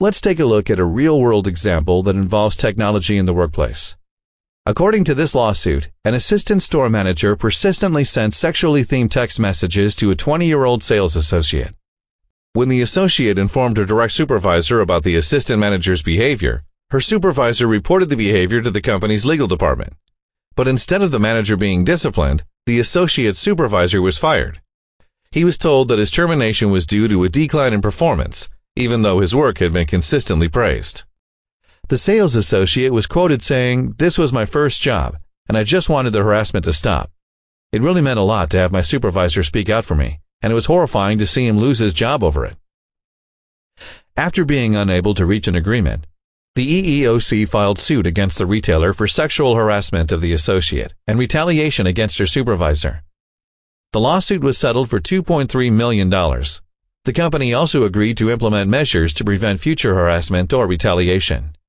Let's take a look at a real-world example that involves technology in the workplace. According to this lawsuit, an assistant store manager persistently sent sexually themed text messages to a 20-year-old sales associate. When the associate informed her direct supervisor about the assistant manager's behavior, her supervisor reported the behavior to the company's legal department. But instead of the manager being disciplined, the associate's supervisor was fired. He was told that his termination was due to a decline in performance, even though his work had been consistently praised. The sales associate was quoted saying, "This was my first job, and I just wanted the harassment to stop. It really meant a lot to have my supervisor speak out for me, and it was horrifying to see him lose his job over it." After being unable to reach an agreement, the EEOC filed suit against the retailer for sexual harassment of the associate and retaliation against her supervisor. The lawsuit was settled for $2.3 million. The company also agreed to implement measures to prevent future harassment or retaliation.